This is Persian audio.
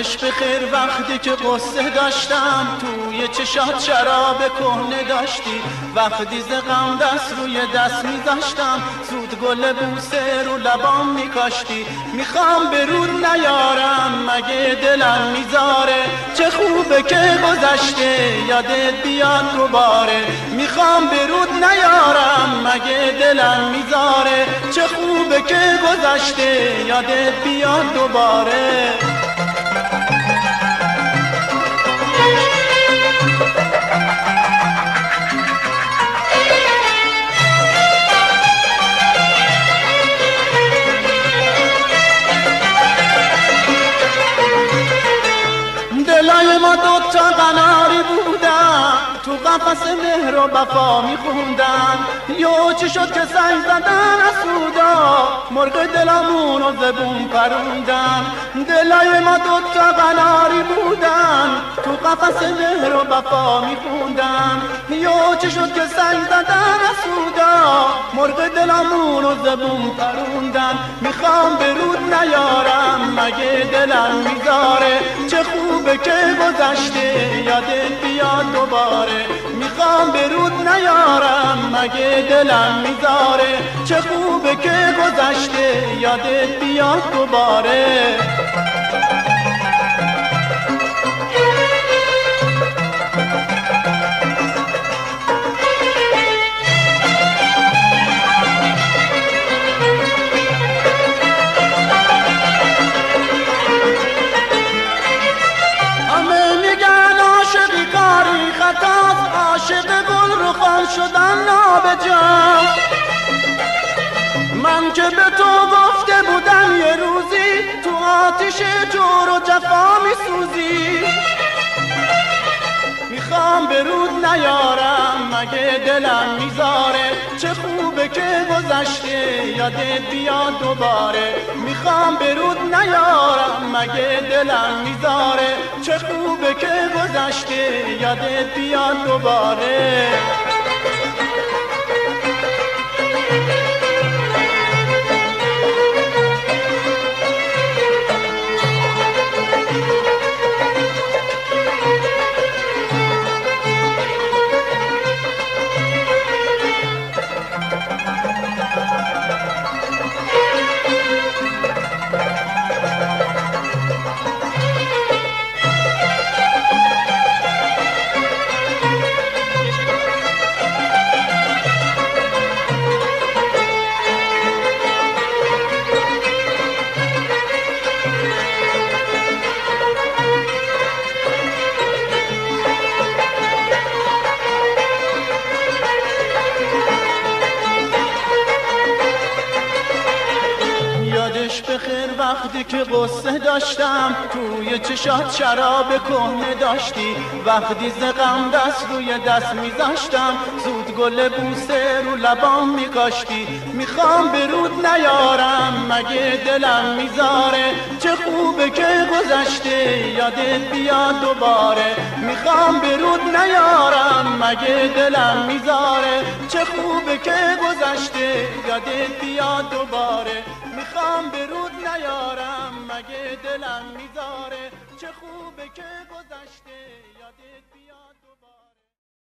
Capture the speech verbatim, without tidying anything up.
یادش به خیر وقتی که قصه داشتم توی چشات شراب کهنه داشتی، وقتی ز غم دست روی دست میذاشتم زود گل بوسه رو لبام میکاشتی. میخوام به رود نیارم مگه دلم میذاره، چه خوبه که گذشته یادت بیاد دوباره. میخوام به رود نیارم مگه دلم میذاره، چه خوبه که گذشته یادت بیاد دوباره. دلای ما دوتا قناری بودن، تو قفس مهر و وفا میخوندن. یو چی شد که سنگ زدن از سودا، مرغ دلمون رو زبون پروندن. دلای ما دوتا قناری بودن، تو قفس مهر و وفا میخوندن. یو چی شد که سنگ زدن از سودا، مرغ دلمون رو زبون پروندن. میخوام به رود نیارم مگه دلم میذاره، چه خوبه که گذشته یادت بیاد دوباره. میخوام به رود نیارم مگه دلم میذاره، چه خوبه که گذشته یادت بیاد دوباره. عاشق گل رو خال شدن نابجا، من که به تو گفته بودم یه روزی تو آتش جور و جفا میسوزی. میخوام به رود نیارم مگه دلم میذاره، چه خوبه که گذشته یادت بیاد دوباره. میخوام به رود نیارم مگه دلم میذاره، چه خوبه که گذشته یادت بیاد دوباره. به خیر وقتی که قصه داشتم توی چشات شراب کهنه داشتی، وقتی ز غم دست روی دست میذاشتم زود گل بوسه رو لبام میکاشتی. میخوام به رود نیارم مگه دلم میذاره، چه خوبه که گذشته یادت بیاد دوباره. میخوام به رود نیارم مگه دلم میذاره، چه خوبه که گذشته یادت بیاد دوباره. میخوام به رود نیارم مگه دلم میذاره، چه خوبه که گذشته یادت بیاد.